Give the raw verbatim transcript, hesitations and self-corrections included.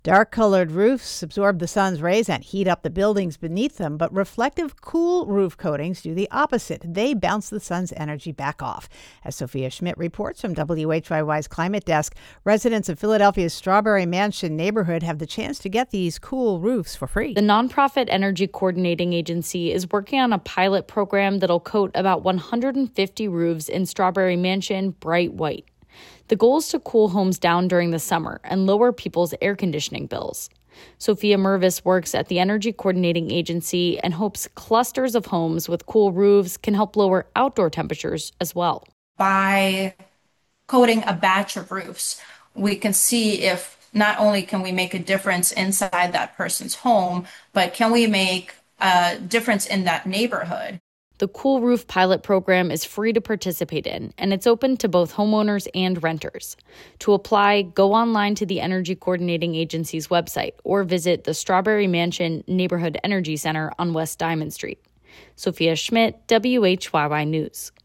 Dark-colored roofs absorb the sun's rays and heat up the buildings beneath them, but reflective, cool roof coatings do the opposite. They bounce the sun's energy back off. As Sophia Schmidt reports from W H Y Y's Climate Desk, residents of Philadelphia's Strawberry Mansion neighborhood have the chance to get these cool roofs for free. The nonprofit Energy Coordinating Agency is working on a pilot program that'll coat about one hundred fifty roofs in Strawberry Mansion bright white. The goal is to cool homes down during the summer and lower people's air conditioning bills. Sophia Mervis works at the Energy Coordinating Agency and hopes clusters of homes with cool roofs can help lower outdoor temperatures as well. By coating a batch of roofs, we can see if not only can we make a difference inside that person's home, but can we make a difference in that neighborhood? The Cool Roof pilot program is free to participate in, and it's open to both homeowners and renters. To apply, go online to the Energy Coordinating Agency's website or visit the Strawberry Mansion Neighborhood Energy Center on West Diamond Street. Sophia Schmidt, W H Y Y News.